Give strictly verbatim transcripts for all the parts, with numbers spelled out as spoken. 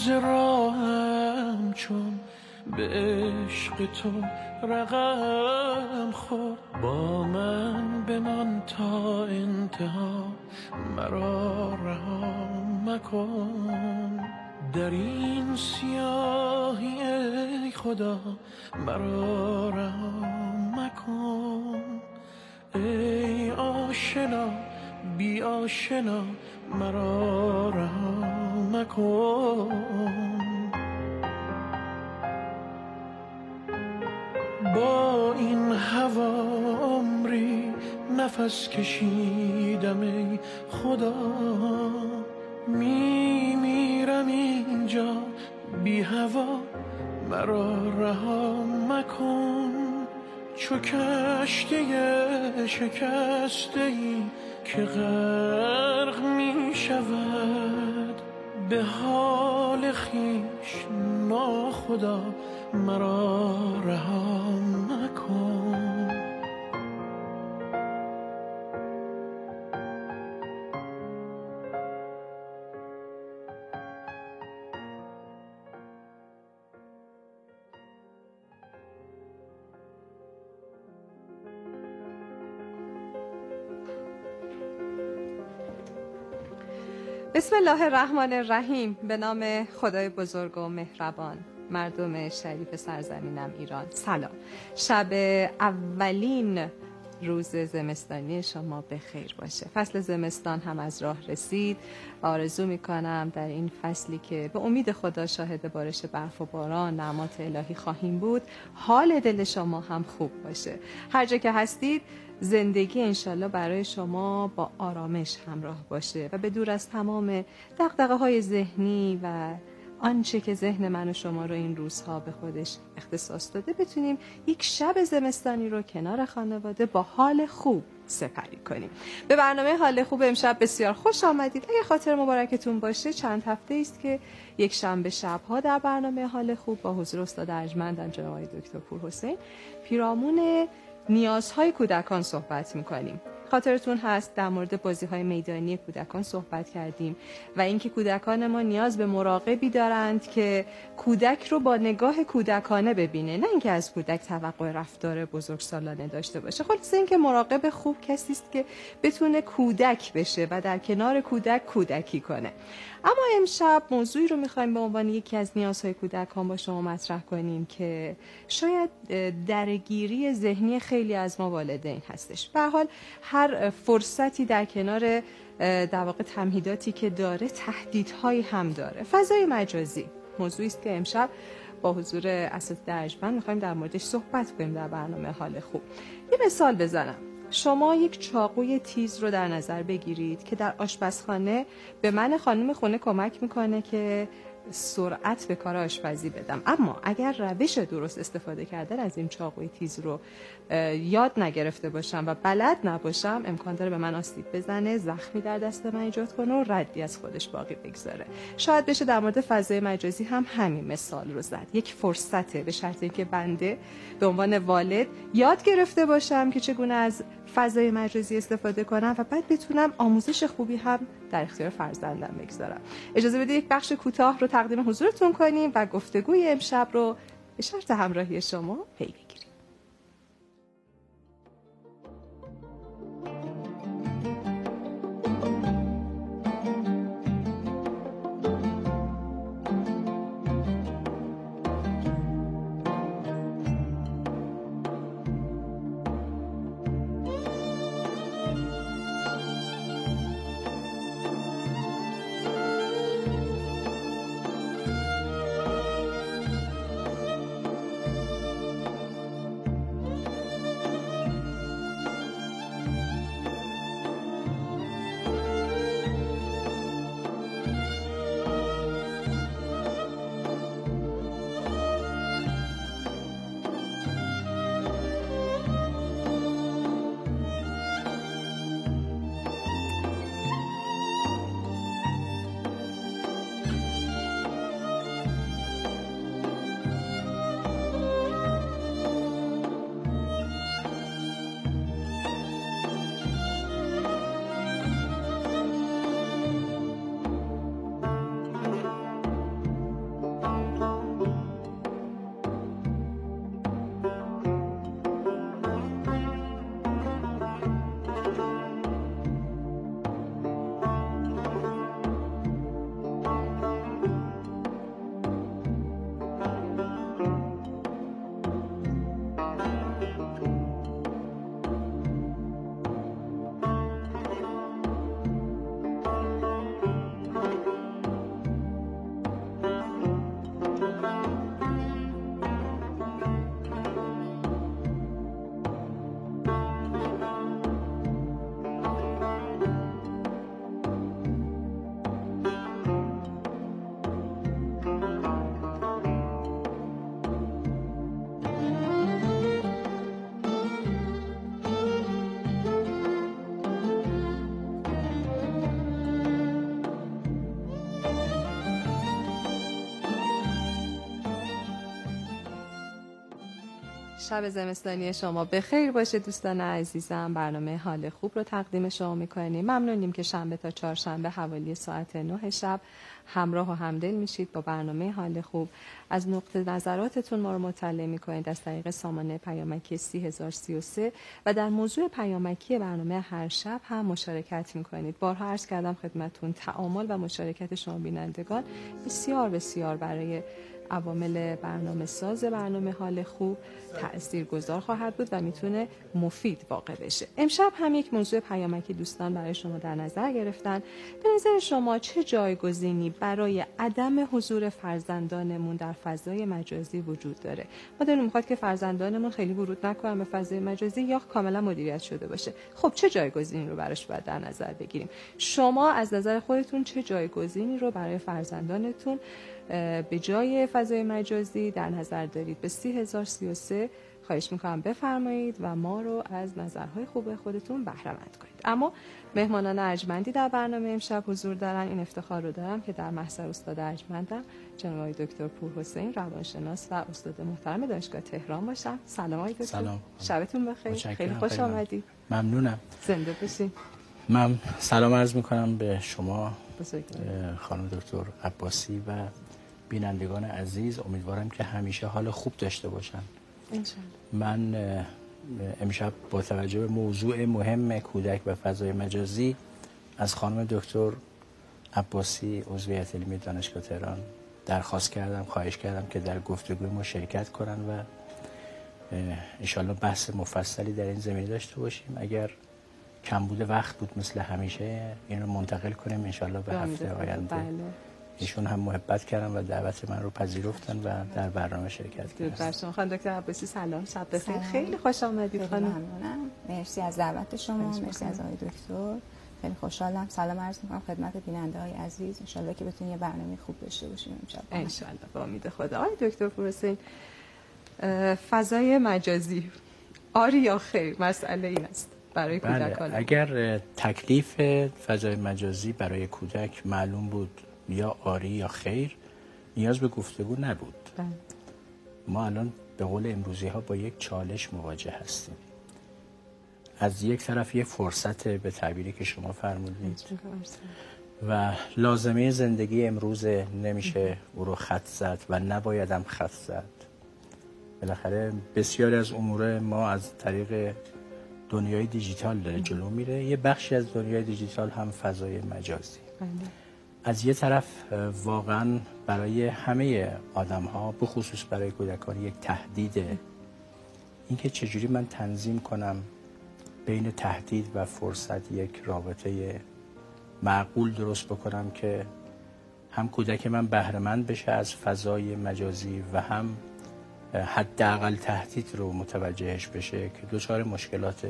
ز راهم چون به عشق تو رقم خورد. با من بمان تا انتها، مرا رها مکن. در این سیاهی ای خدا مرا رها مکن. ای آشنا بی آشنا مرا رها مکن. با این هوا عمری نفس کشیدم ای خدا. می میرم اینجا بی هوا، مرا رها مکن. چو کشتی شکسته ای که غرق می شود، به حال خویش ناخدا مرا رها مکن. بسم الله الرحمن الرحیم. به نام خدای بزرگ و مهربان. مردم شریف سرزمینم ایران، سلام. شب اولین روز زمستانی شما به خیر باشه. فصل زمستان هم از راه رسید. آرزو میکنم در این فصلی که به امید خدا شاهد بارش برف و باران نعمات الهی خواهیم بود، حال دل شما هم خوب باشه. هر جا که هستید زندگی انشالله برای شما با آرامش همراه باشه و به دور از تمام دغدغه های ذهنی و آنچه که ذهن من و شما رو این روزها به خودش اختصاص داده، بتونیم یک شب زمستانی رو کنار خانواده با حال خوب سپری کنیم. به برنامه حال خوب امشب بسیار خوش آمدید. اگه خاطر مبارکتون باشه، چند هفته است که یک شنبه شبها در برنامه حال خوب با حضور استاد ارجمند جناب آقای دکتر پورحسین پیرامون نیازهای کودکان صحبت میکنیم. خاطرتون هست در مورد بازی‌های میدانی کودکان صحبت کردیم و اینکه کودکان ما نیاز به مراقبی دارند که کودک رو با نگاه کودکانه ببینه، نه اینکه از کودک توقع رفتار بزرگسالانه داشته باشه. خلاصه اینکه مراقب خوب کسی است که بتونه کودک بشه و در کنار کودک کودکی کنه. اما امشب موضوعی رو می‌خوایم به عنوان یکی از نیازهای کودکان با شما مطرح کنیم که شاید درگیری ذهنی خیلی از ما والدین هستش. به هر حال هر فرصتی در کنار در واقع تمهیداتی که داره، تهدیدهایی هم داره. فضای مجازی موضوعی است که امشب با حضور اساتید ارجمند می‌خوایم در موردش صحبت کنیم در برنامه حال خوب. یه مثال بزنم. شما یک چاقوی تیز رو در نظر بگیرید که در آشپزخانه به من خانم خونه کمک میکنه که سرعت به کار آشپزی بدم. اما اگر روش درست استفاده کردن از این چاقوی تیز رو یاد نگرفته باشم و بلد نباشم، امکان داره به من آسیب بزنه، زخمی در دست من ایجاد کنه و ردی از خودش باقی بگذاره. شاید بشه در مورد فضای مجازی هم همین مثال رو زد. یک فرصته، به شرط اینکه بنده به عنوان والد یاد گرفته باشم که چگونه از فضای مجازی استفاده کنم و بعد بتونم آموزش خوبی هم در اختیار فرزندم بگذارم. اجازه بدید یک بخش کوتاه رو تقدیم حضورتون کنیم و گفتگوی امشب رو به شرط همراهی شما پی بگیریم. شب زمستانی شما بخیر باشه دوستان عزیزم. برنامه حال خوب رو تقدیم شما میکنیم. ممنونیم که شنبه تا چهارشنبه حوالی ساعت نه شب همراه و همدل میشید با برنامه حال خوب. از نقطه نظراتتون ما رو مطلع میکنید از طریق سامانه پیامکی سی هزار و سی و سه و در موضوع پیامکی برنامه هر شب هم مشارکت میکنید. بارها عرض کردم خدمتون تعامل و مشارکت شما بینندگان بسیار بسیار برای عوامل برنامه ساز برنامه حال خوب تأثیرگذار خواهد بود و میتونه مفید واقع بشه. امشب هم یک موضوع پیامکی دوستان برای شما در نظر گرفتن. به نظر شما چه جایگزینی برای عدم حضور فرزندانمون در فضای مجازی وجود داره؟ ما داریم میخواد که فرزندانمون خیلی ورود نکنن به فضای مجازی یا کاملا مدیریت شده باشه. خب چه جایگزینی رو براش باید در نظر بگیریم؟ شما از نظر خودتون چه جایگزینی رو برای فرزندانتون به جای فضای مجازی در نظر دارید؟ به سی هزار و سی و سه خواهش میکنم بفرمایید و ما رو از نظرهای خوب خودتون بهره مند کنید. اما مهمانان ارجمندی در برنامه امشب حضور دارن. این افتخار رو دارم که در محضر استاد ارجمندم جناب آقای دکتر پورحسین روانشناس و استاد محترم دانشگاه تهران باشم. سلام آقای دکتر. سلام. شبتون بخیر. خیلی خوش آمدید. ممنونم. زنده باشید. من سلام عرض میکنم به شما بزرگوار. خانم دکتر عباسی و بینندگان عزیز. امیدوارم که همیشه حال خوب داشته باشن. انشالله. من امشب با توجه به موضوع مهم کودک و فضای مجازی از خانم دکتر عباسی عضو هیئت علمی دانشگاه تهران درخواست کردم، خواهش کردم که در گفتگوی ما شرکت کنن و انشالله بحث مفصلی در این زمینه داشته باشیم. اگر کمبود وقت بود مثل همیشه این رو منتقل کنیم انشالله به هفته آینده. بله. ایشون هم محبت کردن و دعوت من رو پذیرفتن و در برنامه شرکت کردن. درود شما خانم دکتر عباسی. سلام، شب بخیر. خیلی خوش آمدید خانم. ممنونم. مرسی از دعوت شما، مرسی از آقای دکتر. خیلی خوشحالم. سلام عرض می‌کنم خدمت بیننده‌های عزیز. ان شاءالله که بتونیم یه برنامه خوب داشته باشیم امشب. ان شاءالله با امید خدا. آقای دکتر پورحسین، فضای مجازی آری یا خیر؟ مسئله این است برای کودکان. بله. اگر تکلیف فضای مجازی برای کودک معلوم بود یا آری یا خیر نیاز به گفتگو نبود. بله. ما الان به قول امروزی ها با یک چالش مواجه هستیم. از یک طرف یک فرصت به تعبیری که شما فرمودید و لازمه زندگی امروز نمیشه او رو خط زد و نباید هم خط زد. بالاخره بسیاری از امور ما از طریق دنیای دیجیتال داره جلو میره. یه بخشی از دنیای دیجیتال هم فضای مجازی. بله. از یه طرف واقعا برای همه آدم ها به خصوص برای کودکان یک تهدیده. اینکه چجوری من تنظیم کنم بین تهدید و فرصت یک رابطه معقول درست بکنم که هم کودک من بهره مند بشه از فضای مجازی و هم حداقل تهدید رو متوجهش بشه که دچار مشکلات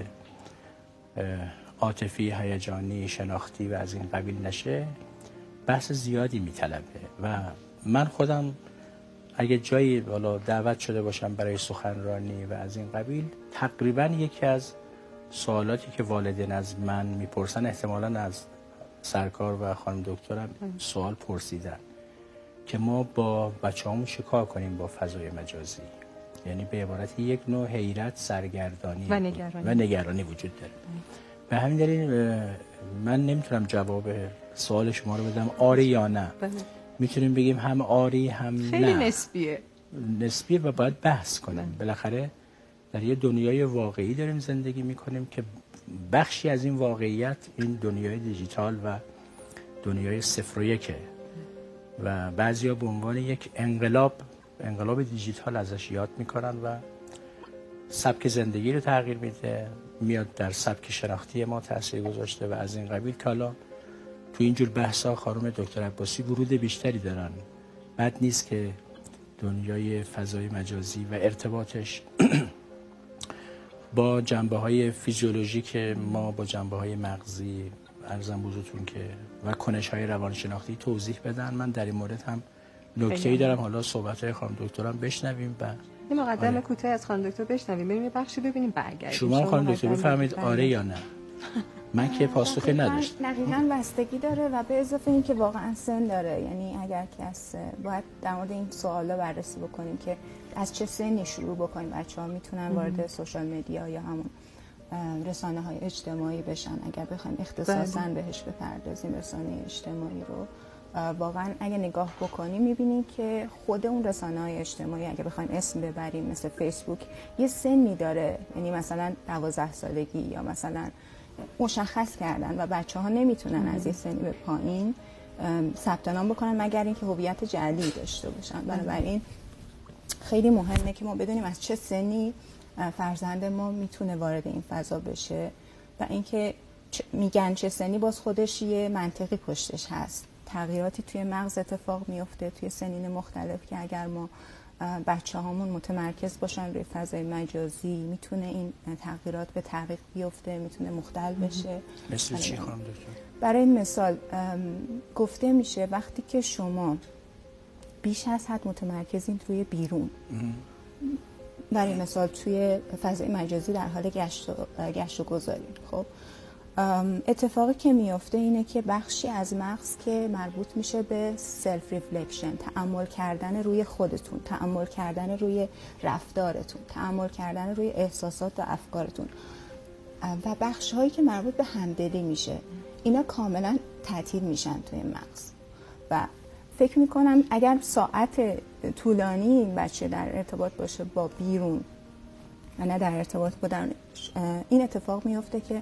عاطفی، هیجانی، شناختی و از این قبیل نشه. بحث زیادی میطلبه و من خودم اگه جایی والا دعوت شده باشم برای سخنرانی و از این قبیل، تقریبا یکی از سوالاتی که والدین از من میپرسن احتمالاً از سرکار و خانم دکترم سوال پرسیدن که ما با بچه‌هامون چیکار کنیم با فضای مجازی. یعنی به عبارت یک نوع حیرت، سرگردانی و نگرانی, و نگرانی وجود داره. به همین دلیل من نمیتونم جواب سوال شما رو بدم آری یا نه. بله. میتونیم بگیم هم آری هم خیلی نه. خیلی نسبیه. نسبیه و باید بحث کنیم. بله. بالاخره در یه دنیای واقعی داریم زندگی میکنیم که بخشی از این واقعیت این دنیای دیجیتال و دنیای صفر و یکه و بعضیا به عنوان یک انقلاب انقلاب دیجیتال ازش یاد میکنن و سبک زندگی رو تغییر میده، میاد در سبک شناختی ما تاثیر گذاشته و از این قبیل که حالا تو اینجور بحثا خانم دکتر عباسی ورود بیشتری دارن. بد نیست که دنیای فضای مجازی و ارتباطش با جنبه های فیزیولوژیک ما با جنبه های مغزی عرضم بزرگتون که و کنش های روانشناختی توضیح بدن. من در این مورد هم نکته‌ای دارم، حالا صحبت های خانم دکترم بشنویم و یه مقدمه کوتاه از خانم دکتر بشنویم، بریم یه بخشی ببینیم برگردیم. شما خانم دکتر بفرمایید آره یا نه. من که پاسخی نداشت. دقیقاً بستگی داره و به اضافه این که واقعا سن داره. یعنی اگر کس باید در مورد این سوالا بررسی بکنیم که از چه سنی شروع بکنیم بچه‌ها میتونن وارد سوشال مدیا یا همون رسانه های اجتماعی بشن. اگر بخوایم اختصاصاً بهش بپردازیم رسانه اجتماعی رو، واقعا اگه نگاه بکنیم میبینیم که خود اون رسانه های اجتماعی اگه بخوایم اسم ببریم مثل فیسبوک یه سنی داره. یعنی مثلا دوازده سالگی یا مثلا مشخص کردن و بچه ها نمیتونن از یه سنی به پایین ثبت نام بکنن مگر اینکه هویت جعلی داشته باشن. بنابراین خیلی مهمه که ما بدونیم از چه سنی فرزند ما میتونه وارد این فضا بشه و اینکه میگن چه سنی باز خودش یه منطقی پشتش هست. تغییراتی توی مغز اتفاق میفته توی سنین مختلف که اگر ما بچه هامون متمرکز باشن روی فضای مجازی میتونه این تغییرات به تعویق بیفته، میتونه مختل بشه. مثل چی خانم دکتر؟ برای مثال گفته میشه وقتی که شما بیش از حد متمرکزین روی بیرون، برای مثال توی فضای مجازی در حال گشت و, گشت و گذاری، خب اتفاقی که میفته اینه که بخشی از مغز که مربوط میشه به سلف ریفلکشن، تأمل کردن روی خودتون، تأمل کردن روی رفتارتون، تأمل کردن روی احساسات و افکارتون و بخش هایی که مربوط به همدلی میشه، اینا کاملا تعطیل میشن توی مغز و فکر میکنم اگر ساعت طولانی این بچه در ارتباط باشه با بیرون و نه در ارتباط با درون، این اتفاق میفته که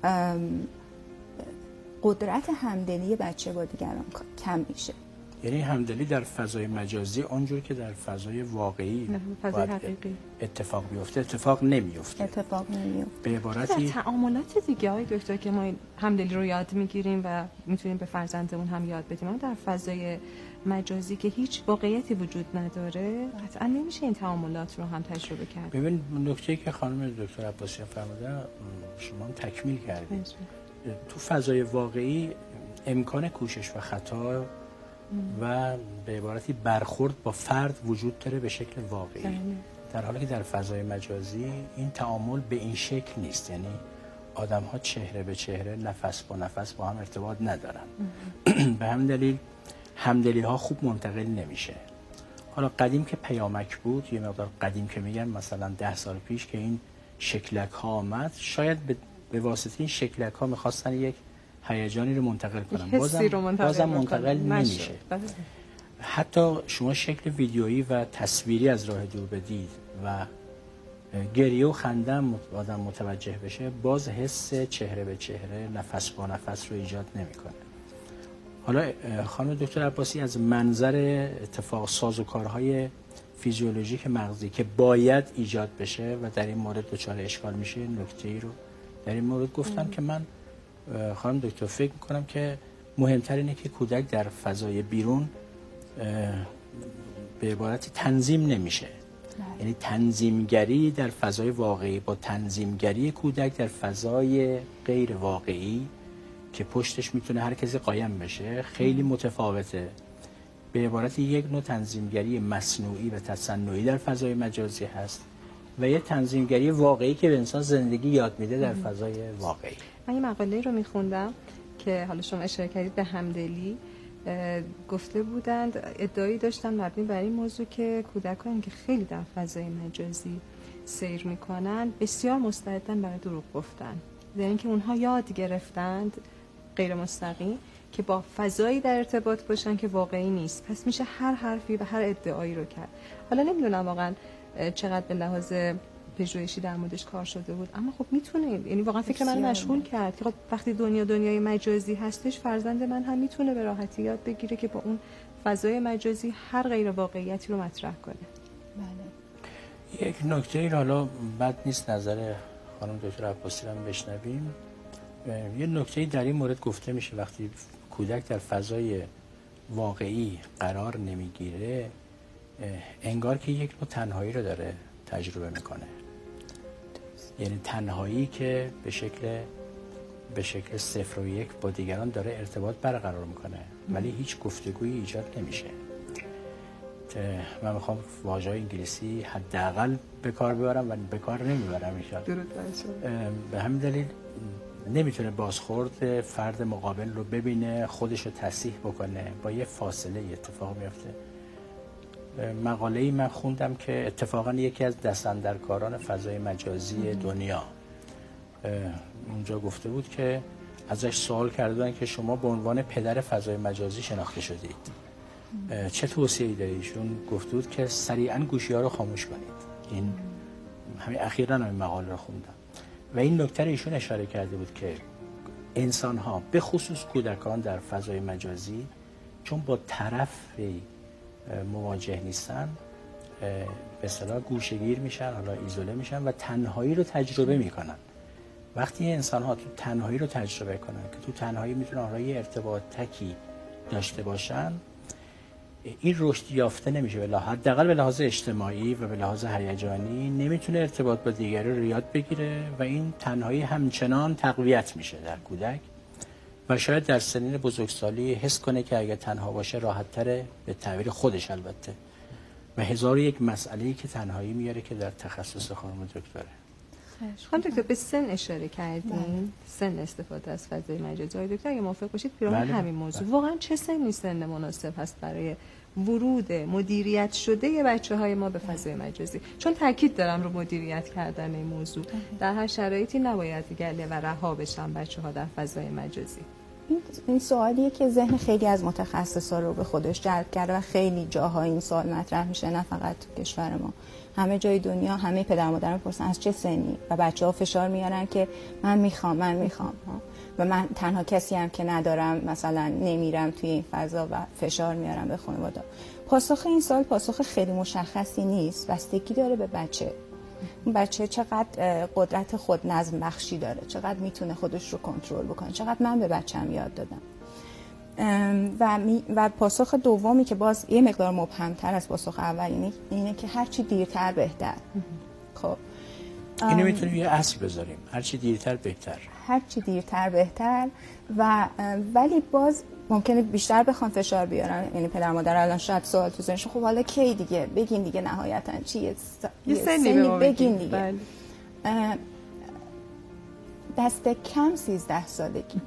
قدرت همدلی بچه با دیگران کم میشه. یعنی همدلی در فضای مجازی اونجور که در فضای واقعی فضای حقیقی اتفاق بیفته اتفاق نمیفته. اتفاق نمیفته. به عبارتی تعاملات دیگه های دکتر که ما همدلی رو یاد میگیریم و میتونیم به فرزندمون هم یاد بدیم، اما در فضای مجازی که هیچ واقعیتی وجود نداره قطعا نمیشه این تعاملات رو هم تجربه کرد. ببین نکته که خانم دکتر عباسی فرمودن شما هم تکمیل کردید. تو فضای واقعی امکان کوشش و خطا و به عبارتی برخورد با فرد وجود داره به شکل واقعی، در حالی که در فضای مجازی این تعامل به این شکل نیست. یعنی آدم ها چهره به چهره، نفس با نفس با هم ارتباط ندارن. به همین دلیل همدلی ها خوب منتقل نمیشه. حالا قدیم که پیامک بود، یه مقدار قدیم که میگن مثلا ده سال پیش که این شکلک ها آمد، شاید به, به واسطه این شکلک ها میخواستن یک هیجانی رو منتقل کنن، بازم, رو منتقل, بازم منتقل نمیشه. حتی شما شکل ویدیویی و تصویری از راه دور بدید و گریه و خنده هم آدم متوجه بشه، باز حس چهره به چهره، نفس با نفس رو ایجاد نمیکنه. حالا خانم دکتر عباسی از منظر اتفاق سازوکارهای فیزیولوژیک مغزی که باید ایجاد بشه و در این مورد دچار اشکال میشه، نکته‌ای رو در این مورد گفتم ام. که من خانم دکتر فکر میکنم که مهمتر اینه که کودک در فضای بیرون به عبارتی تنظیم نمیشه. یعنی تنظیمگری در فضای واقعی با تنظیمگری کودک در فضای غیر واقعی که پشتش میتونه هر کسی قایم بشه خیلی متفاوته. به عبارتی یک نوع تنظیمگری مصنوعی و تصنعی در فضای مجازی هست و یه تنظیمگری واقعی که به انسان زندگی یاد میده در فضای واقعی. من یه مقاله رو میخوندم که حالا شما اشاره کردید به همدلی، گفته بودند ادعایی داشتن مبنی بر این موضوع که کودکانی که خیلی در فضای مجازی سیر میکنن بسیار مستعدن برای دروغ گفتن، یعنی اینکه اونها یاد گرفتند غیر مستقیم که با فضایی در ارتباط باشن که واقعی نیست، پس میشه هر حرفی و هر ادعایی رو کرد. حالا نمیدونم واقعا چقدر به لحاظ پژوهشی در موردش کار شده بود، اما خب میتونه، یعنی واقعا فکر من مشغول کرد که خب وقتی دنیا دنیای مجازی هستش، فرزند من هم میتونه به راحتی یاد بگیره که با اون فضای مجازی هر غیر واقعیتی رو مطرح کنه. بله. یک نکته ای حالا بد نیست نظر خانم دکتر عباسی رو بشنویم. یه نکته در این مورد گفته میشه وقتی کودک در فضای واقعی قرار نمیگیره، انگار که یک نوع تنهایی رو داره تجربه میکنه. یعنی تنهایی که به شکل به شکل صفر و یک با دیگران داره ارتباط برقرار میکنه ولی هیچ گفتگویی ایجاد نمیشه. من میخوام واژه‌های انگلیسی حداقل به کار ببرم و به کار نمیبرم ان شاء الله. به همین دلیل نمیتونه بازخورد فرد مقابل رو ببینه، خودش رو تصحیح بکنه، با یه فاصله اتفاق میفته. مقاله‌ای من خوندم که اتفاقا یکی از دستاندرکاران فضای مجازی دنیا اونجا گفته بود که ازش سوال کردن که شما به عنوان پدر فضای مجازی شناخته شدید، چه توصیه‌ای دارید؟ ایشون گفته بود که سریعا گوشی‌ها رو خاموش کنید. این همین اخیراً این مقاله رو خوندم و این نکته رو ایشون اشاره کرده بود که انسان‌ها به خصوص کودکان در فضای مجازی چون با طرفی مواجه نیستن به اصطلاح گوشه‌گیر میشن، حالا ایزوله میشن و تنهایی رو تجربه میکنن. وقتی انسان‌ها تو تنهایی رو تجربه کنن که تو تنهایی میتونن حالا یه ارتباطی داشته باشن، این رشد یافته نمیشه. به لحاظ حداقل به لحاظ اجتماعی و به لحاظ هیجانی نمیتونه ارتباط با دیگری رو یاد بگیره و این تنهایی همچنان تقویت میشه در کودک و شاید در سنین بزرگسالی حس کنه که اگه تنها باشه راحت‌تره، به تعبیر خودش البته، و هزار یک مسئله‌ای که تنهایی میاره که در تخصص خانم دکتره. خانم دکتر به سن اشاره کردیم، سن استفاده از فضای مجازی. آقای دکتر اگه موافق باشید پیرامون بله. همین موضوع بله. واقعا چه سنی سن مناسب هست برای ورود مدیریت شده بچه‌های ما به فضای مجازی؟ چون تاکید دارم رو مدیریت کردن این موضوع. در هر شرایطی نباید گله و رها بشن بچه‌ها در فضای مجازی. این این سوالیه که ذهن خیلی از متخصصا رو به خودش جلب کرده و خیلی جاها این سوال مطرح میشه، نه فقط تو کشور ما، همه جای دنیا. همه پدر مادر میپرسن از چه سنی و بچه‌ها فشار میارن که من میخوام من میخوام و من تنها کسی هم که ندارم، مثلا نمیرم توی این فضا و فشار میارم به خانواده. پاسخ این سوال پاسخ خیلی مشخصی نیست، بستگی داره به بچه. اون بچه چقدر قدرت خود نظم بخشی داره، چقدر میتونه خودش رو کنترل بکنه، چقدر من به بچه‌م یاد دادم. و و پاسخ دومی که باز یه مقدار مبهم‌تر از پاسخ اول اینه, اینه که هر چی دیرتر بهتر. خب اینو میتونیم یه اصل بذاریم، هر چی دیرتر بهتر. هر چی دیرتر بهتر و ولی باز ممکنه بیشتر بخوان فشار بیارن. یعنی پدر مادر الان شاید سوال تو ذهنشون خب حالا کی دیگه بگین دیگه نهایتاً چیه یه سنی بگین دیگه. بله. دست کم سیزده سالگی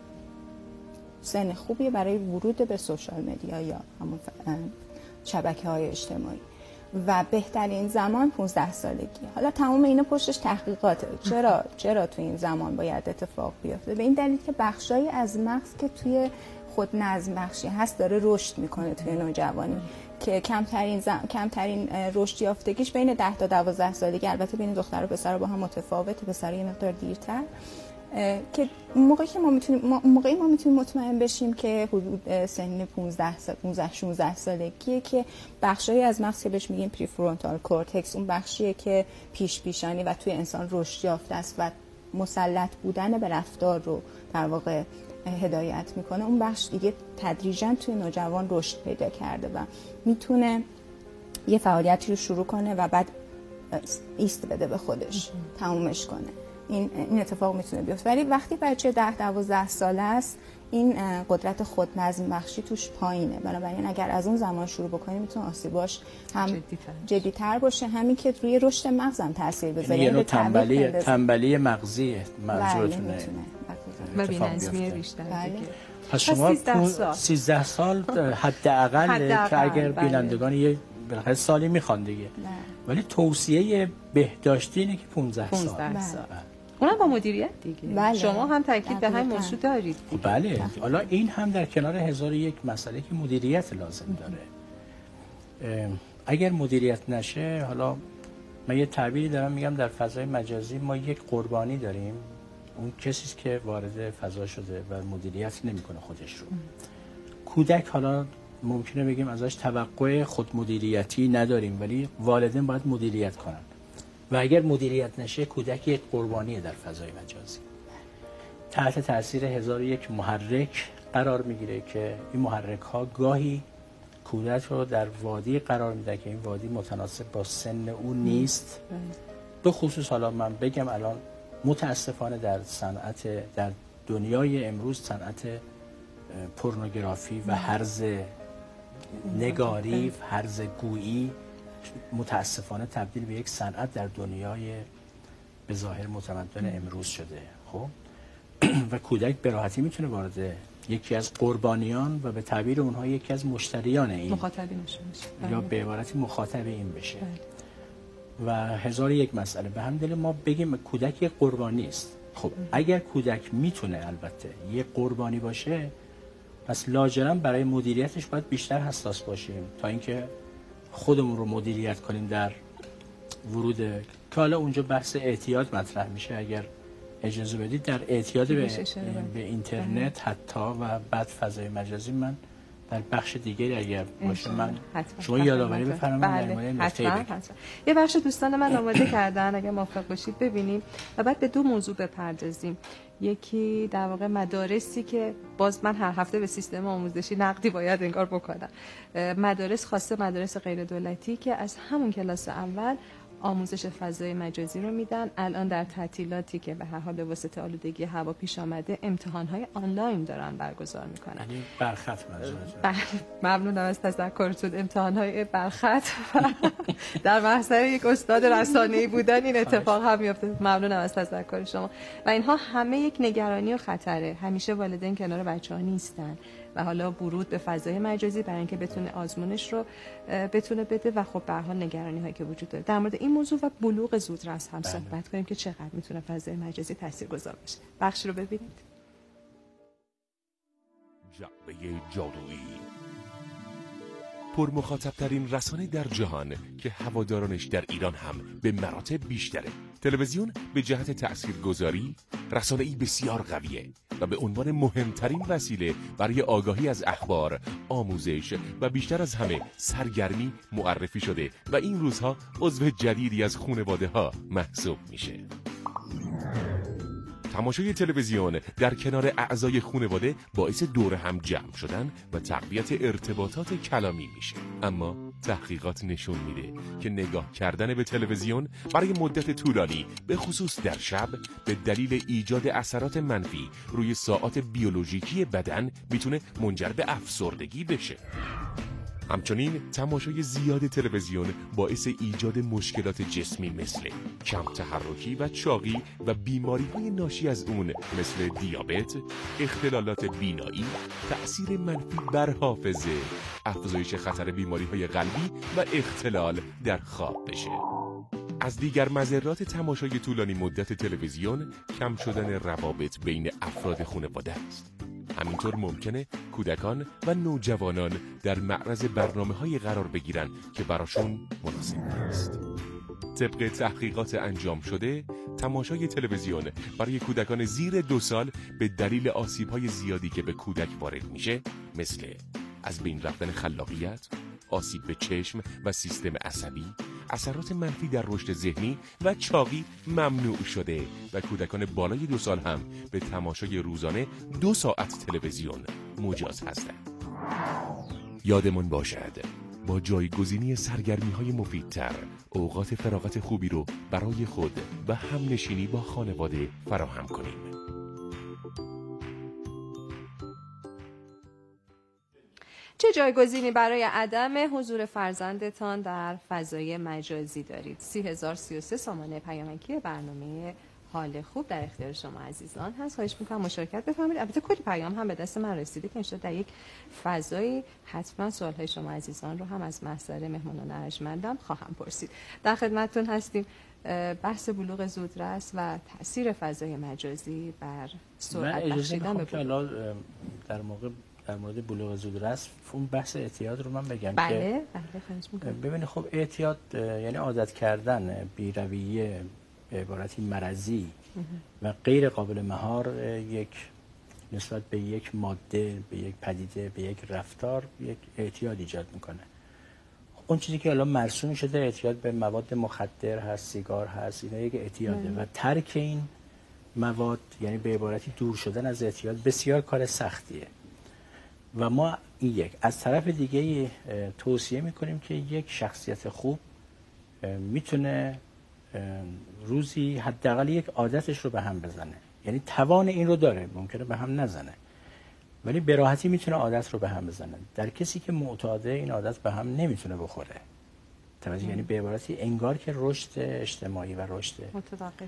سن خوبیه برای ورود به سوشال مدیا یا همون شبکه‌های اجتماعی و بهترین زمان پانزده سالگی. حالا تمام اینا پشتش تحقیقاته. چرا چرا تو این زمان باید اتفاق بیفته؟ به این دلیل که بخشایی از مغز که توی خود نظم بخشی هست داره رشد میکنه توی نوجوانی که کمترین زم... کمترین رشد یافتگیش بین ده تا دوازده سالگی. البته بین دختر و پسر با هم متفاوته، پسر یه مقدار دیرتر، که موقعی که ما میتونیم ما موقعی ما میتونیم مطمئن بشیم که حدود سن پانزده سال پانزده شانزده سالگیه که بخشایی از مغز که بهش میگیم پریفرونتال کورتکس، اون بخشیه که پیش پیشانی و توی انسان رشد یافته است و مسلط بودن به رفتار رو در واقع هدایت میکنه، اون بخش دیگه تدریجاً توی نوجوان رشد پیدا کرده و میتونه یه فعالیتی رو شروع کنه و بعد ایست بده به خودش، تمومش کنه. این این اتفاق میتونه بیفته. ولی وقتی بچه ده دوازده ساله است این قدرت خود نظم بخشی توش پایینه، بنابراین اگر از اون زمان شروع بکنیم میتونه آسیباش هم جدی‌تر باشه، همین که روی رشد مغز هم تاثیر بذاره. یعنی تنبلی تنبلی مغزی منظورتونه و بی‌نظمی بیشتر. پس شما سیزده سال حداقل که اگر بینندگان یه بالاخره سالی میخوان دیگه، ولی توصیه بهداشتی اینه که پانزده سال. اونم با مدیریت دیگه. بله. شما هم تاکید به همین موضوع دارید. بله. حالا این هم در کنار هزار یک مسئله که مدیریت لازم داره. اگر مدیریت نشه، حالا من یه تعبیری دارم میگم در فضای مجازی ما یک قربانی داریم، اون کسی که وارد فضا شده و مدیریت نمیکنه خودش رو. کودک حالا ممکنه بگیم ازش توقع خودمدیریتی نداریم، ولی والدین باید مدیریت کنن و اگر مدیریت نشه کودک یک قربانیه در فضای مجازی، تحت تاثیر هزار یک محرک قرار میگیره که این محرک ها گاهی کودک رو در وادی قرار میده که این وادی متناسب با سن اون نیست. به خصوص حالا من بگم الان متاسفانه در صنعت در دنیای امروز صنعت پورنوگرافی و هرز نگاری، هرز گویی متاسفانه تبدیل به یک صنعت در دنیای به ظاهر متمدن امروز شده. خب و کودک به راحتی میتونه وارد یکی از قربانیان و به تعبیر اونها یکی از مشتریان این مخاطبینشون بشه یا به عبارتی مخاطب این بشه. بله. و هزار یک مسئله. به همین دلیل ما بگیم کودک یک قربانی است. خب اگر کودک میتونه البته یک قربانی باشه، پس لاجرم برای مدیریتش باید بیشتر حساس باشیم تا اینکه خودمون رو مدیریت کنیم در ورود که حالا اونجا بحث اعتیاد مطرح میشه. اگر اجازه بدید در اعتیاد به, به اینترنت حتی و بعد فضای مجازی من در بخش دیگری اگر باشه من شما یادآوری بفرمایید در مورد نکته. یه بخش دوستان من آماده کردن اگر موافق باشید ببینیم و بعد به دو موضوع بپردازیم. یکی در واقع مدارسی که باز من هر هفته به سیستم آموزشی نقدی باید انگار بکنم. مدارس خاصه مدارس غیر دولتی که از همون کلاس اول آموزش فضای مجازی رو میدن. الان در تعطیلاتی که به هر حال به واسطه آلودگی هوا پیش آمده امتحان‌های آنلاین دارن برگزار میکنن. یعنی برخط منظورتون؟ ممنونم از تذکرتون. امتحان‌های برخط در محضر یک استاد رسانه‌ای بودن این اتفاق هم میفته. ممنونم از تذکر شما. و اینها همه یک نگرانی و خطره. همیشه والدین کنار بچه‌ها نیستن و حالا ورود به فضای مجازی برای اینکه بتونه آزمونش رو بتونه بده و خب به هر حال نگرانی هایی که وجود داره. در مورد این موضوع و بلوغ زودرس هم بله. صحبت کنیم که چقدر میتونه فضای مجازی تاثیرگذار باشه. بخش رو ببینید. جعبه جادویی، پر مخاطب ترین رسانه در جهان که هوادارانش در ایران هم به مراتب بیشتره. تلویزیون به جهت تأثیرگذاری رسانه‌ای بسیار قویه و به عنوان مهمترین وسیله برای آگاهی از اخبار، آموزش و بیشتر از همه سرگرمی معرفی شده و این روزها عضو جدیدی از خانواده‌ها محسوب میشه. تماشای تلویزیون در کنار اعضای خانواده باعث دور هم جمع شدن و تقویت ارتباطات کلامی میشه. اما تحقیقات نشون میده که نگاه کردن به تلویزیون برای مدت طولانی به خصوص در شب به دلیل ایجاد اثرات منفی روی ساعات بیولوژیکی بدن میتونه منجر به افسردگی بشه. همچنین تماشای زیاد تلویزیون باعث ایجاد مشکلات جسمی مثل کم تحرکی و چاقی و بیماری‌های ناشی از اون مثل دیابت، اختلالات بینایی، تأثیر منفی بر حافظه، افزایش خطر بیماری‌های قلبی و اختلال در خواب بشه. از دیگر مضرات تماشای طولانی مدت تلویزیون کم شدن روابط بین افراد خانواده است. همینطور ممکنه کودکان و نوجوانان در معرض برنامه‌های قرار بگیرن که براشون مناسب نیست. طبق تحقیقات انجام شده، تماشای تلویزیون برای کودکان زیر دو سال به دلیل آسیب‌های زیادی که به کودک وارد میشه، مثل از بین رفتن خلاقیت، آسیب به چشم و سیستم عصبی، اثرات منفی در رشد ذهنی و چاقی ممنوع شده و کودکان بالای دو سال هم به تماشای روزانه دو ساعت تلویزیون مجاز هستند. یادمون باشد با جایگزینی سرگرمی‌های مفیدتر اوقات فراغت خوبی رو برای خود و همنشینی با خانواده فراهم کنیم. چه جایگزینی برای عدم حضور فرزندتان در فضای مجازی دارید؟ سی هزار سی و سه سامانه پیامکی برنامه حال خوب در اختیار شما عزیزان هست. خواهش میکنم مشارکت بفرمایید. البته کلی پیام هم به دست من رسیده که انشاءالله در یک فضایی حتما سوالهای شما عزیزان رو هم از محضر مهمانان ارجمندم خواهم پرسید. در خدمتتون هستیم. بحث بلوغ زودرس و تاثیر فضای مجازی بر سرعت بخشیدن به بلوغ. در موقع در مورد بلوغ زودرس اون بحث اعتیاد رو من بگم. بله که بله خواهش میکنم. ببینید خب اعتیاد یعنی عادت کردن بی‌رویه به عبارتی مرضی و غیر قابل مهار یک نسبت به یک ماده، به یک پدیده، به یک رفتار یک اعتیاد ایجاد میکنه. اون چیزی که الان مرسوم شده اعتیاد به مواد مخدر هست، سیگار هست، اینا یک اعتیاده و ترک این مواد یعنی به عبارتی دور شدن از اعتیاد بسیار کار سختیه. و ما این یک از طرف دیگه توصیه میکنیم که یک شخصیت خوب میتونه روزی حداقل یک عادتش رو به هم بزنه. یعنی توان این رو داره، ممکنه به هم نزنه ولی به راحتی میتونه عادت رو به هم بزنه. در کسی که معتاده این عادت به هم نمیتونه بخوره. توجه یعنی به عبارتی انگار که رشد اجتماعی و رشد متوقف شد.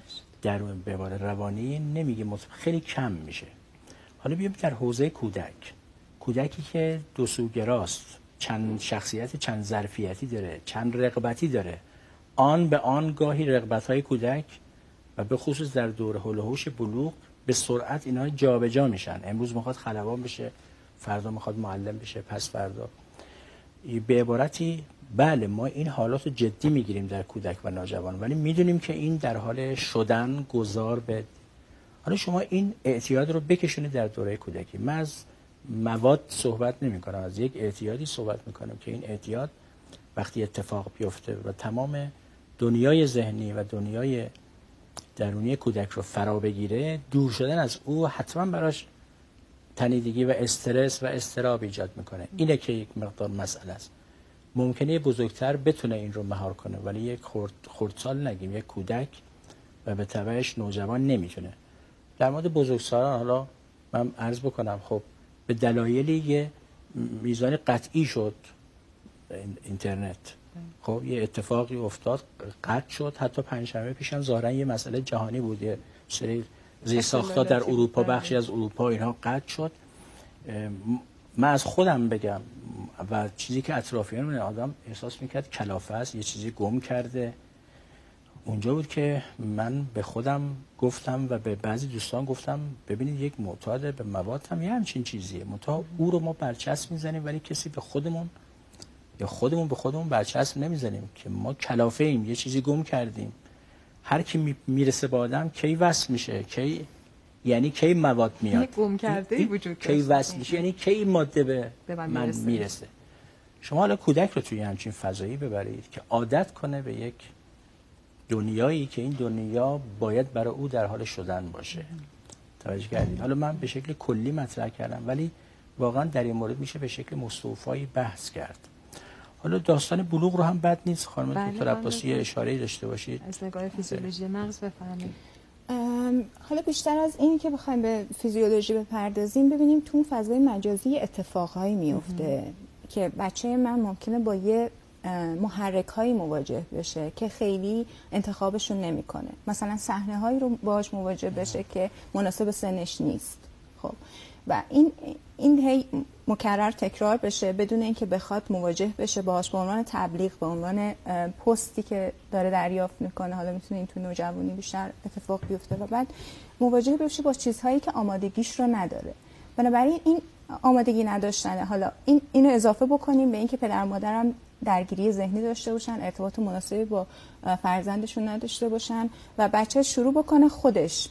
در به عبارت روانی نمیگه مت... خیلی کم میشه. حالا بیایم در حوزه کودک، کودکی که دو سوگراست، چند شخصیت چند ظرفیتی داره، چند رغبتی داره، آن به آن گاهی رغبت‌های کودک و به خصوص در دوره هول و هوش بلوغ به سرعت اینا جابجا میشن. امروز میخواد خلبان بشه، فردا میخواد معلم بشه، پس فردا. به عبارتی بله ما این حالات رو جدی میگیریم در کودک و نوجوان، ولی میدونیم که این در حال شدن گذار به. حالا شما این اعتیاد رو بکشونید در دوره کودکی. من از مواد صحبت نمی کنم، از یک اعتیادی صحبت میکنم که این اعتیاد وقتی اتفاق بیفته و تمام دنیای ذهنی و دنیای درونی کودک رو فرا بگیره، دور شدن از او حتما براش تنیدگی و استرس و اضطراب ایجاد میکنه. اینه که یک مقدار مسئله است. ممکنه بزرگتر بتونه این رو مهار کنه، ولی یک خرد خردسال نگیم، یک کودک و به تبعش نوجوان نمیتونه. در مورد بزرگسالان حالا من عرض بکنم، خب به دلایلی یه میزان قطعی شد اینترنت، خب یه اتفاقی افتاد قطع شد. حتی پنجشنبه پیشم ظاهرا یه مسئله جهانی بود، یه سری زیرساخت‌ها در اروپا، بخشی از اروپا اینها قطع شد. من از خودم بگم و چیزی که اطرافیان من آدم احساس میکرد کلافه است، یه چیزی گم کرده. اونجا بود که من به خودم گفتم و به بعضی دوستان گفتم ببینید یک معتاد به مواد هم یه همچین چیزیه، منتها او رو ما برچسب میزنیم ولی کسی به خودمون یا خودمون به خودمون برچسب نمیزنیم که ما کلافه ایم، یه چیزی گم کردیم. هر کی میرسه به آدم کی وصل میشه، کی یعنی کی مواد میاد، گم کرده ای وجود کی وصل میشه، یعنی کی ماده به, به من, من میرسه. میرسه. شما حالا کودک رو توی همچین فضایی ببرید که عادت کنه به یک دنیایی که این دنیا باید برای او در حال شدن باشه. توجه کردید؟ حالا من به شکل کلی مطرح کردم ولی واقعا در این مورد میشه به شکل مستوفایی بحث کرد. حالا داستان بلوغ رو هم بد نیست خانم دکتر عباسی یه اشاره‌ای داشته باشید از نگاه فیزیولوژی مغز بفهمید. حالا بیشتر از این که بخوایم به فیزیولوژی بپردازیم، ببینیم تو اون فضای مجازی اتفاقهایی میفته که بچه من ممکنه با یه محرک هایی مواجه بشه که خیلی انتخابشون نمیکنه. مثلا صحنه هایی رو باهاش مواجه بشه که مناسب سنش نیست. خب و این این هی مکرر تکرار بشه بدون اینکه بخواد مواجه بشه باهاش، به عنوان تبلیغ، به عنوان پستی که داره دریافت میکنه. حالا میتونه این تو نوجوانی بیشتر اتفاق بیفته و بعد مواجه بشه با چیزهایی که آمادگیش رو نداره. بنابراین این آمادگی نداشتنه. حالا این اینو اضافه بکنیم به اینکه پدر مادرم درگیری ذهنی داشته باشن، ارتباط مناسبی با فرزندشون نداشته باشن و بچه شروع بکنه خودش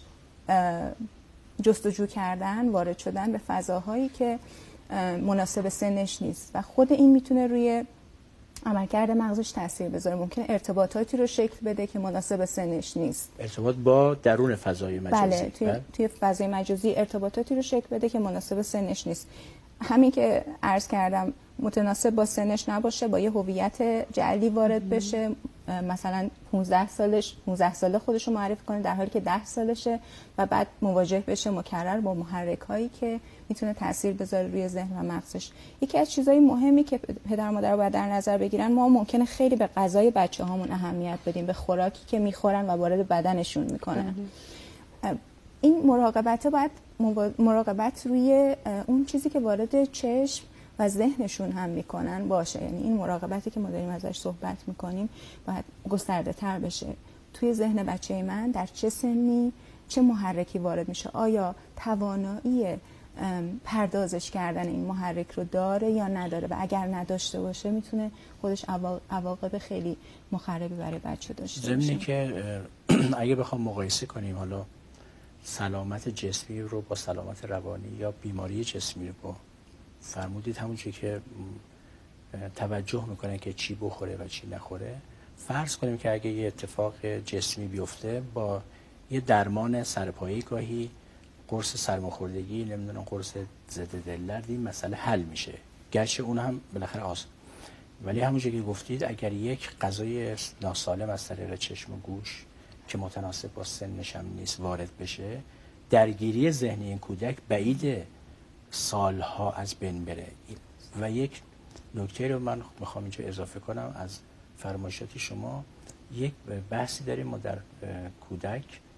جستجو کردن، وارد شدن به فضاهایی که مناسب سنش نیست و خود این میتونه روی عملکرد مغزش تاثیر بذاره. ممکنه ارتباطاتی رو شکل بده که مناسب سنش نیست. ارتباط با درون فضای مجازی. بله، توی, توی فضای مجازی ارتباطاتی رو شکل بده که مناسب سنش نیست. همین که عرض کردم متناسب با سنش نباشه، با یه هویت جعلی وارد بشه، مثلا پانزده سالش پانزده ساله خودش رو معرفی کنه در حالی که ده سالشه و بعد مواجه بشه مکرر با محرک هایی که میتونه تاثیر بذاره روی ذهن و مغزش. یکی از چیزهای مهمی که پدر و مادر باید در نظر بگیرن، ما ممکنه خیلی به غذای بچه هامون اهمیت بدیم، به خوراکی که میخورن و وارد بدنشون میکنن. این مراقبت باید مراقبت روی اون چیزی که وارد چشم و ذهنشون هم میکنن باشه. یعنی این مراقبتی که ما داریم ازش صحبت میکنیم باید گسترده تر بشه. توی ذهن بچه من در چه سنی چه محرکی وارد میشه، آیا توانایی پردازش کردن این محرک رو داره یا نداره و اگر نداشته باشه میتونه خودش عواقب خیلی مخربی برای بچه داشته باشه. ضمنی که اگه بخوام مقایسه کنیم حالا سلامت جسمی رو با سلامت روانی یا بیماری جسمی رو با فرمودید همون چیزی که توجه میکنن که چی بخوره و چی نخوره، فرض کنیم که اگه یه اتفاق جسمی بیفته با یه درمان سرپایی گاهی قرص سرماخوردگی، نمیدونم قرص ضد دلدرد، این مسئله حل میشه، گرچه اون هم بالاخره آسان. ولی همونجوری که گفتید اگر یک غذای ناسالم از طریق چشم و گوش که متناسب با سنش هم نیست وارد بشه، درگیری ذهنی این کودک بعید سالها از بین بره. و یک نکته رو من میخوام اینجا اضافه کنم از فرمایشات شما. یک بحثی داریم ما در کودک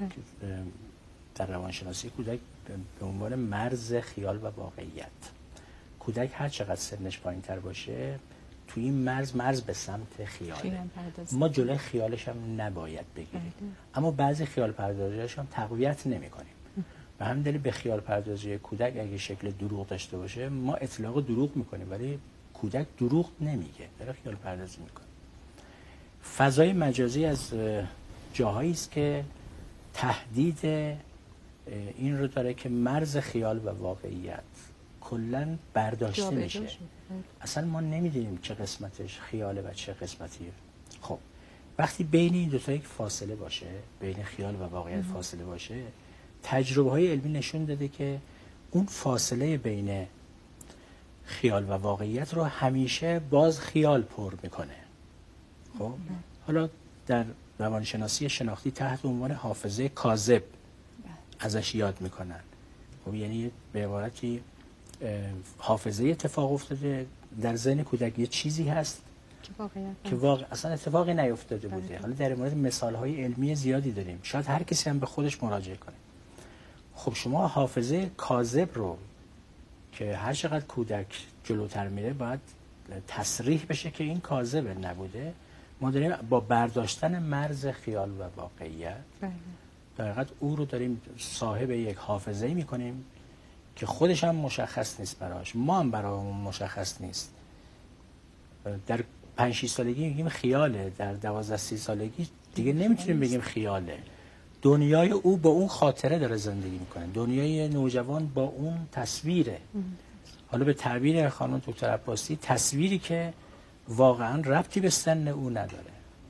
در روانشناسی کودک به عنوان مرز خیال و واقعیت. کودک هر چقدر سنش پایین‌تر باشه توی این مرز مرز به سمت خیاله. ما جلوی خیالش هم نباید بگیریم، اما بعضی خیال پردازی‌هاش هم تقویت نمی‌کنیم. به همین دلیل به خیال پردازی کودک اگه شکل دروغ داشته باشه ما اطلاق دروغ می‌کنیم، ولی کودک دروغ نمیگه، داره خیال پردازی می‌کنه. فضای مجازی از جاهایی است که تهدید این رو داره که مرز خیال و واقعیت کلاً برداشته میشه. اصلا ما نمیدونیم چه قسمتش خیاله و چه قسمتیه. خب وقتی بین این دو تا یک فاصله باشه، بین خیال و واقعیت فاصله باشه، تجربه های علمی نشون داده که اون فاصله بین خیال و واقعیت رو همیشه باز خیال پر میکنه. خب حالا در روانشناسی شناختی تحت عنوان حافظه کاذب ازش یاد میکنن. خب یعنی به عبارتی حافظه اتفاق افتاده در ذهن کودک، یه چیزی هست که واقعیت که واقع اصلا اتفاقی نیفتاده بوده. حالا در مورد مثال‌های علمی زیادی داریم، شاید هر کسی هم به خودش مراجعه کنه. خب شما حافظه کاذب رو که هر چقدر کودک جلوتر میره باید تصریح بشه که این کاذب نبوده، ما داریم با برداشتن مرز خیال و واقعیت در حقیقت او رو داریم صاحب یک حافظه‌ای می‌کنیم که خودش هم مشخص نیست براش، ما هم برامون مشخص نیست. در پنج شش سالگی میگیم خیاله، در دوازده سی سالگی دیگه نمیتونیم بگیم خیاله. دنیای او با اون خاطره داره زندگی میکنه، دنیای نوجوان با اون تصویره. حالا به تعبیر خانم دکتر عباسی تصویری که واقعا ربطی به سن او نداره.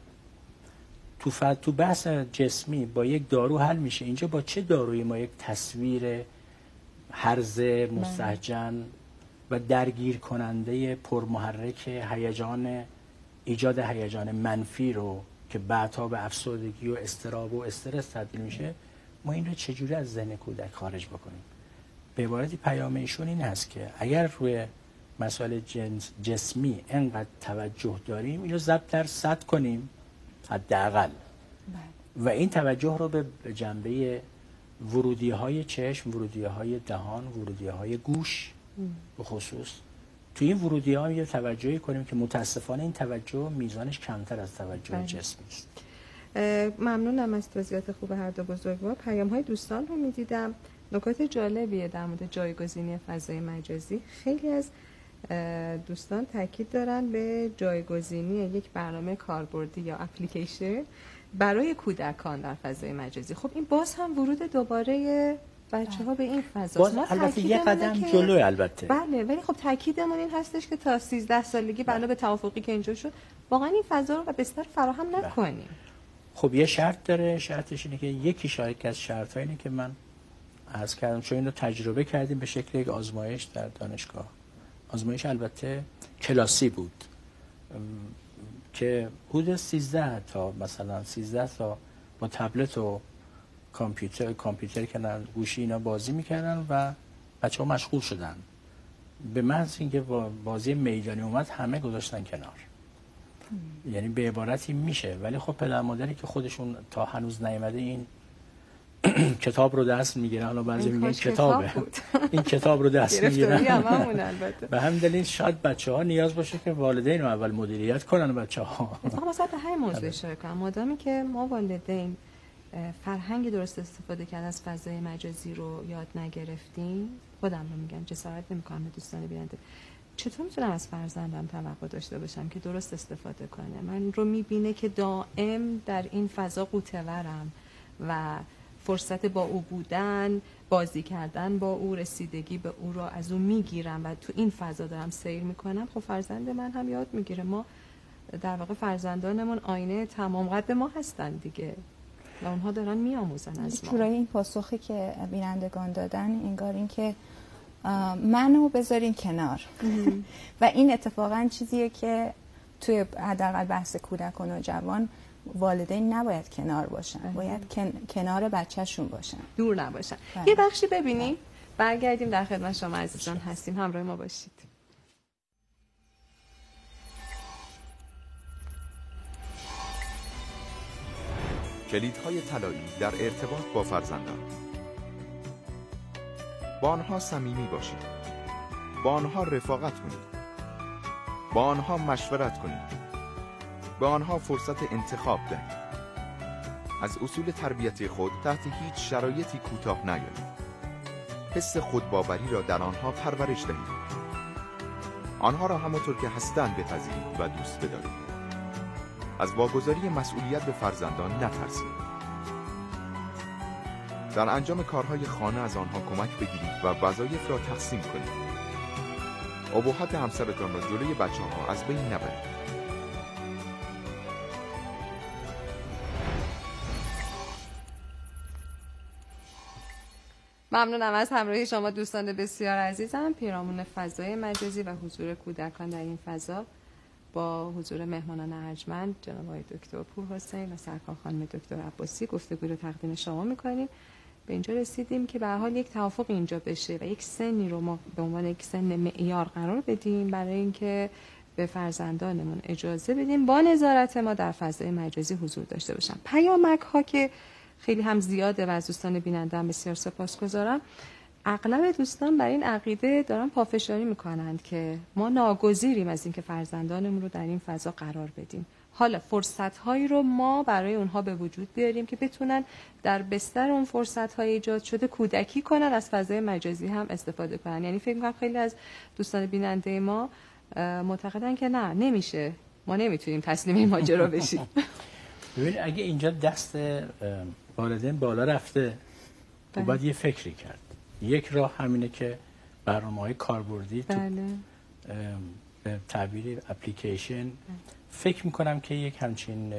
تو ف... تو بحث جسمی با یک دارو حل میشه، اینجا با چه دارویی ما یک تصویر هرزه مستهجن و درگیر کننده پرمحرک هیجان، ایجاد هیجان منفی رو که بعدها به افسردگی و اضطراب و استرس تبدیل میشه، ما این رو چجوری از ذهن کودک خارج بکنیم؟ به عبارتی پیام ایشون این هست که اگر روی مسائل جنس جسمی انقدر توجه داریم، اینو ضبط در صد کنیم حداقل، و این توجه رو به جنبه ورودی های چشم، ورودی های دهان، ورودی های گوش به خصوص توی این ورودی ها یه توجهی کنیم که متاسفانه این توجه میزانش کمتر از توجه بله. جسمی است. ممنونم از توضیحات خوب هر دو بزرگوار. پیام های دوستان رو میدیدم، نکات جالبیه در مورد جایگزینی فضای مجازی. خیلی از دوستان تاکید دارن به جایگزینی یک برنامه کاربردی یا اپلیکیشن برای کودکان در فضای مجازی. خب این باز هم ورود دوباره بچه ها به این فضا. باز البته یه قدم که... جلوی البته. بله، ولی خب تاکیدمون این هستش که تا سیزده سالگی بنا به توافقی که اینجا شد واقعا این فضا رو و بستر فراهم نکنیم. خب یه شرط داره، شرطش اینه که یکی شاید از شرط‌ها اینه که من عرض کردم چون اینو تجربه کردیم به شکل یک آزمایش در دانشگاه. آزمایش البته کلاسی بود که حدود سیزده تا مثلا سیزده تا با تبلت و کامپیوتر کامپیوتر کنن گوشی اینا بازی میکردن و بچه‌ها مشغول شدن. به محض اینکه بازی میدانی اومد همه گذاشتن کنار. یعنی به عبارتی میشه، ولی خب پدر مادری که خودشون تا هنوز نیامده این کتاب رو دست میگیرن، حالا بعضی میگن کتابه این کتاب رو دست میگیرن. به همین دلیل شاید بچه‌ها نیاز باشه که والدین رو اول مدیریت کنن بچه‌ها. اتفاقا واسه به همین موضوع اشاره کنم، مادامی که ما والدین فرهنگ درست استفاده کردن از فضای مجازی رو یاد نگرفتیم، خودم رو میگم، جسارت نمی‌کنم به دوستان بیننده، چطور میتونم از فرزندم توقع داشته باشم که درست استفاده کنه؟ من رو میبینه که دائم در این فضا قوطه‌ورم و فرصت با او بودن، بازی کردن با او، رسیدگی به او رو از او میگیرم و تو این فضا دارم سیر میکنم. خب فرزند من هم یاد میگیره. ما در واقع فرزندانمون آینه تمام قد ما هستن دیگه و اونها دارن میآموزن از ما. جورایی این پاسخی که بینندگان دادن انگار این که منو بذارین کنار و این اتفاقا چیزیه که توی حداقل بحث کودک و نوجوان والدین نباید کنار باشن، باید کن... کنار بچه‌شون باشن، دور نباشن. بله. یه بخشی ببینیم، برگردیم در خدمت شما عزیزان هستیم، همراه ما باشید. کلیدهای طلایی در ارتباط با فرزندان. با آنها صمیمی باشید. با آنها رفاقت کنید. با آنها مشورت کنید. به آنها فرصت انتخاب دهید. از اصول تربیتی خود تحت هیچ شرایطی کوتاه نیایید. حس خودباوری را در آنها پرورش دهید. آنها را همانطور که هستند بپذیرید و دوست بدارید. از واگذاری مسئولیت به فرزندان نترسید. در انجام کارهای خانه از آنها کمک بگیرید و وظایف را تقسیم کنید. ابهت همسرتان را جلوی بچه‌ها از بین نبرید. ممنونم از همراهی شما دوستان بسیار عزیزم. پیرامون فضای مجازی و حضور کودکان در این فضا با حضور مهمانان ارجمند جناب آقای دکتر پورحسین و سرکار خانم دکتر عباسی گفتگو رو تقدیم شما می‌کنیم. به اینجا رسیدیم که به هر حال یک توافق اینجا بشه و یک سنی رو ما به عنوان یک سن معیار قرار بدیم برای اینکه به فرزندانمون اجازه بدیم با نظارت ما در فضای مجازی حضور داشته باشن. پیامک ها که خیلی هم زیاده و از دوستان بیننده هم بسیار سپاسگزارم. اغلب دوستان بر این عقیده دارن پافشاری میکنند که ما ناگزیریم از اینکه فرزندانمون رو در این فضا قرار بدیم. حالا فرصت‌هایی رو ما برای اونها به وجود بیاریم که بتونن در بستر اون فرصت‌های ایجاد شده کودکی کنن، از فضای مجازی هم استفاده کنن. یعنی فکر می‌کنم خیلی از دوستان بیننده ما معتقدن که نه، نمیشه، ما نمیتونیم تسلیم این ماجرا بشیم. ببین اگه اینجا دست والدین بالا رفته تو باید یه فکری کرد. یک راه همینه که برنامه‌های کاربردی تو به تعبیر اپلیکیشن فکر میکنم که یک همچین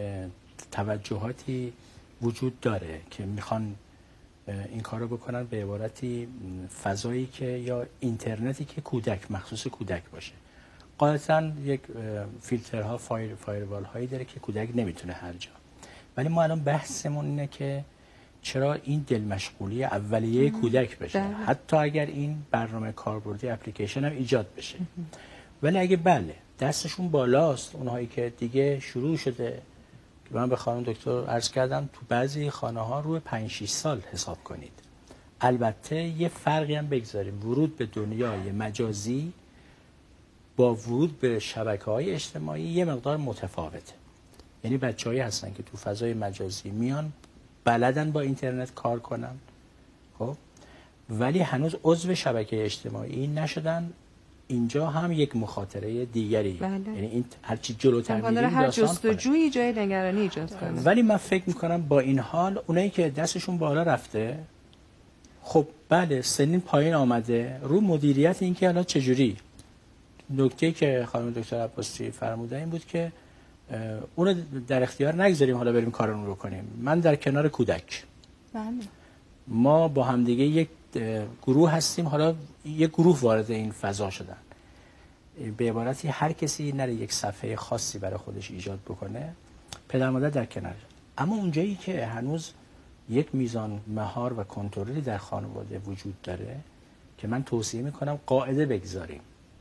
توجهاتی وجود داره که میخوان این کار رو بکنن به عبارتی فضایی که یا اینترنتی که کودک مخصوص کودک باشه. غالباً یک فیلترها فایر فایروال هایی داره که کودک نمیتونه هر جا. ولی ما الان بحثمون اینه که چرا این دل مشغولی اولیه کودک بشه، ده. حتی اگر این برنامه کاربردی اپلیکیشن هم ایجاد بشه. ولی اگه بله دستشون بالاست، اونهایی که دیگه شروع شده که من به خانم دکتر عرض کردم تو بعضی خانه ها روی پنج شش سال حساب کنید. البته یه فرقی هم بگذاریم، ورود به دنیای مجازی با ورود به شبکه‌های اجتماعی یه مقدار متفاوته. یعنی بچه‌هایی هستن که تو فضای مجازی میان بلدن با اینترنت کار کنن، خب ولی هنوز عضو شبکه اجتماعی نشدن. اینجا هم یک مخاطره دیگری، بله. یعنی این هر چی جلوتر میریم هر جستجویی جای نگرانی ایجاد کنه. ولی من فکر میکنم با این حال اونایی که دستشون بالا رفته، خب بله سنین پایین آمده، رو مدیریت این که حالا چجوری. نکته که خانم دکتر عباسی فرمودن این بود که اونو در اختیار نگذاریم حالا بریم کارمون رو کنیم. من در کنار کودک، بله. ما با همدیگه یک گروه هستیم، حالا یک گروه وارد این فضا شدن. به عبارتی هر کسی نره یک صفحه خاصی برای خودش ایجاد بکنه، پدر مادر در کنار. اما اونجایی که هنوز یک میزان مهار و کنترلی در خانواده وجود داره که من توصیه میکنم قاعده بگذاریم.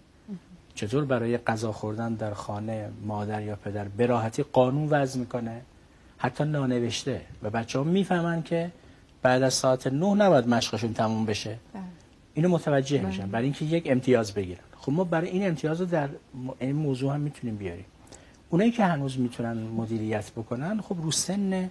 چطور برای غذا خوردن در خانه مادر یا پدر به راحتی قانون وضع میکنه، حتی نانوشته، و بچه‌ها میفهمن که بعد از ساعت نه نباید مشقشون تموم بشه. بله. اینو متوجه بله. میشن برای اینکه یک امتیاز بگیرن. خب ما برای این امتیاز رو در این موضوع هم میتونیم بیاریم. اونایی که هنوز میتونن مدیریت بکنن، خب رو سن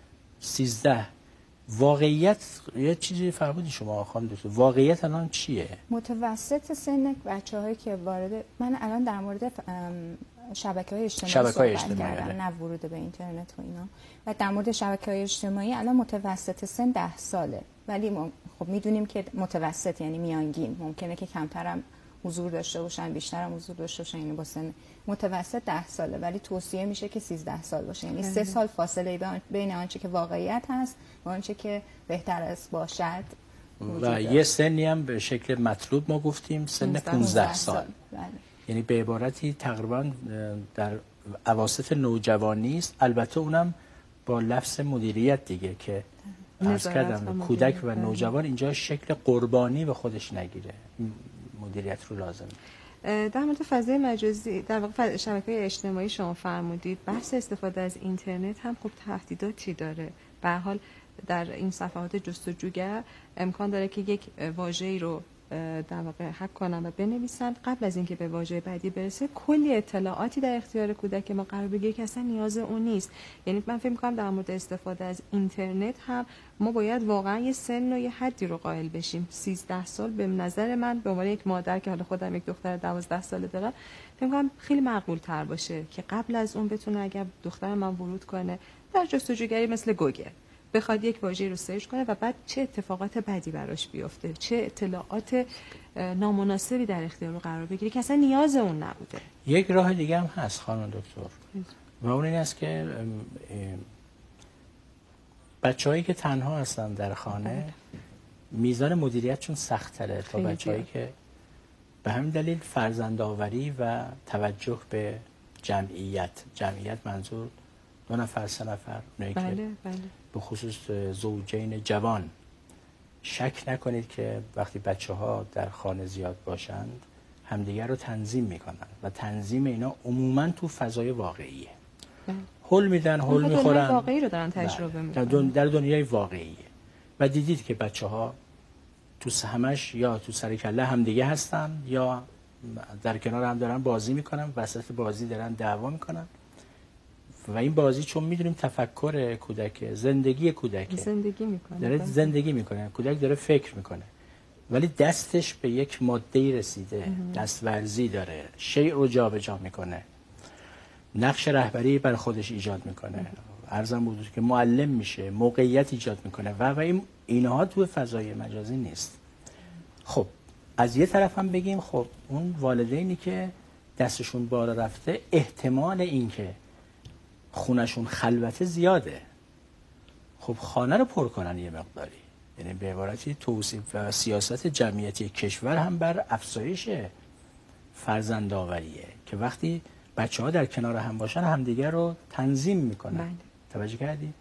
سیزده واقعیت یه چیزی فرمودی شما خانم دکتر، واقعیت الان چیه؟ متوسط سن بچه‌هایی که وارد، من الان در مورد شبکه‌های اجتماعی شبکه‌های صحبت اجتماعی کردم، نه ورود به اینترنت و اینا. و در مورد شبکه‌های اجتماعی الان متوسط سن ده ساله، ولی ما خب میدونیم که متوسط یعنی میانگین، ممکنه که کمترم حضور داشته باشن، بیشترم حضور داشته باشن، یعنی با سن متوسط ده ساله، ولی توصیه میشه که سیزده سال باشه. یعنی سه سال فاصله بین آنچه که واقعیت هست و آنچه که بهتر است باشد. و یه سنی هم به شکل مطلوب ما گفتیم سن پانزده سال. بله. یعنی به عبارتی تقریبا در اواسط نوجوانی است، البته اونم با لفظ مدیریت دیگه که عرض کردم کودک و نوجوان اینجا شکل قربانی به خودش نگیره، مدیریت رو لازمه. در مورد فضای مجازی، در واقع شبکه‌های اجتماعی شما فرمودید، بحث استفاده از اینترنت هم خب تهدیداتی داره. به هر حال در این صفحات جستجوگر امکان داره که یک واژه‌ای رو در واقع حک کنن و بنویسن، قبل از اینکه به واژه بعدی برسه کلی اطلاعاتی در اختیار کودک ما قرار بگیره که اصلا نیاز اون نیست. یعنی من فکر می‌کنم در مورد استفاده از اینترنت هم ما باید واقعا یه سن و یه حدی رو قائل بشیم. سیزده سال به نظر من به عنوان یک مادر که حالا خودم یک دختر دوازده ساله دارم فکر می‌کنم خیلی معقول تر باشه که قبل از اون بتونه اگر دختر من ورود کنه در جستجوگری مثل گوگل بخواد یک واژه رو سرچ کنه و بعد چه اتفاقات بدی براش بیفته، چه اطلاعات نامناسبی در اختیار قرار بگیره که اصلا نیاز اون نبوده. یک راه دیگه هم هست خانم دکتر و اون این است که بچه‌هایی که تنها هستن در خانه میزان مدیریتشون سخت‌تره تا بچه‌هایی که به همین دلیل فرزندآوری و توجه به جمعیت جمعیت منظور دو نفر سه نفر اونایی بله، که بله. به خصوص زوجین جوان شک نکنید که وقتی بچه ها در خانه زیاد باشند همدیگر رو تنظیم میکنن و تنظیم اینا عموما تو فضای واقعیه. هول میدن، هول میخورن. دنیای واقعی رو دارن تجربه میکنن. در, در دنیای واقعیه و دیدید که بچه ها تو همش یا تو سر کله همدیگه هستن یا در کنار هم دارن بازی میکنن، وسط بازی دارن دعوا میکنن و این بازی چون میدونیم تفکر کودک، زندگی کودک زندگی میکنه، داره زندگی میکنه، کودک داره فکر میکنه ولی دستش به یک ماده‌ای رسیده، دستورزی داره، شیء رو جابجا میکنه، نقش رهبری بر خودش ایجاد میکنه، عرضم بود که معلم میشه، موقعیت ایجاد میکنه و و این اینها تو فضای مجازی نیست. خب از یه طرف هم بگیم خب اون والدینی که دستشون بالا رفته احتمال اینکه خونشون خلوته زیاده، خب خانه رو پر کنن یه مقداری، یعنی به عبارتی توصیف و سیاست جمعیتی کشور هم بر افزایش فرزندآوریه که وقتی بچه ها در کنار هم باشن همدیگر رو تنظیم میکنن. بله. توجه کردی؟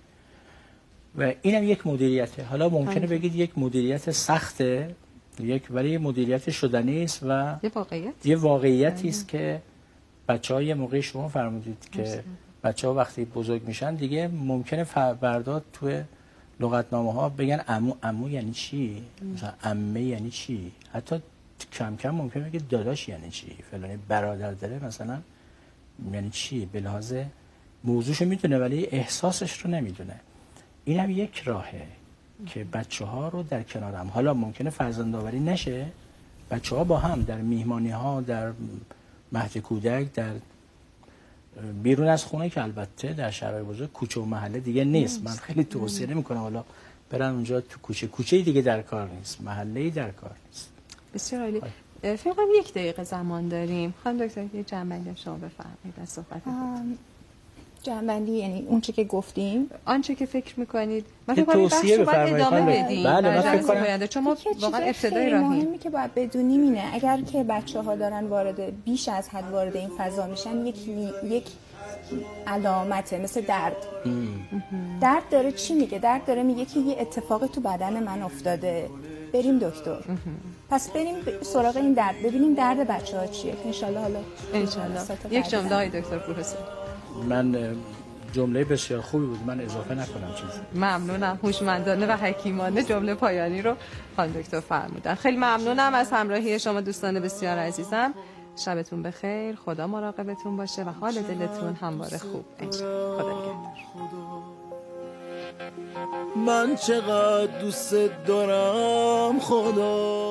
و اینم یک مدیریته. حالا ممکنه بگید یک مدیریت سخته، یک ولی مدیریت شدنی است و یه واقعیت یه واقعیتی است که بچه‌ها یه موقعی شما فرمودید که بچه‌ها وقتی بزرگ میشن دیگه ممکنه فردا توی لغتنامه ها بگن عمو عمو یعنی چی؟ مثلا عمه یعنی چی؟ حتی کم کم ممکنه بگه داداش یعنی چی؟ فلانی برادر داره مثلا یعنی چی؟ به لحاظ موضوعشو میدونه ولی احساسش رو نمیدونه. این هم یک راهه که بچه‌ها رو در کنار هم، حالا ممکنه فرزندآوری نشه، بچه‌ها با هم در میهمانی‌ها، در مهد کودک، در بیرون از خونه که البته در شهرهای بزرگ کوچه و محله دیگه نیست، من خیلی توصیه نمی‌کنم حالا برن اونجا تو کوچه کوچه‌ای دیگه در کار نیست، محله‌ای در کار نیست. بسیار عالی. فکر کنم یک دقیقه زمان داریم. خانم دکتر یه جنبندی شما بفرمایید از صحبت خودتون. جنبندی یعنی اون چه که گفتیم، آنچه که فکر می‌کنید من یه فکر کنم توصیه بخش باید ادامه بفرمایید. بدیم. بله من فکر کنم چون ما واقعا ابتدای راهی راهیم. مهمی که باید بدونیم اینه اگر که بچه‌ها دارن وارد بیش از حد وارد این فضا میشن یک یک علامته مثل درد. درد داره چی میگه؟ درد داره میگه که یه اتفاقی تو بدن من افتاده، بریم دکتر. پس بریم سراغ این درد، ببینیم درد بچه‌ها چیه. ان شاء الله حالا ان شاء الله یک جمله های دکتر پروفسور. من جمله بسیار خوبی بود، من اضافه نکنم چیزی. ممنونم، هوشمندانه و حکیمانه جمله پایانی رو خانم دکتر فرمودن. خیلی ممنونم از همراهی شما دوستان بسیار عزیزم. شبتون بخیر، خدا مراقبتون باشه و حال دلتون همواره خوب باشه. خدا نگهدار. من چقدر دوست دارم خدا.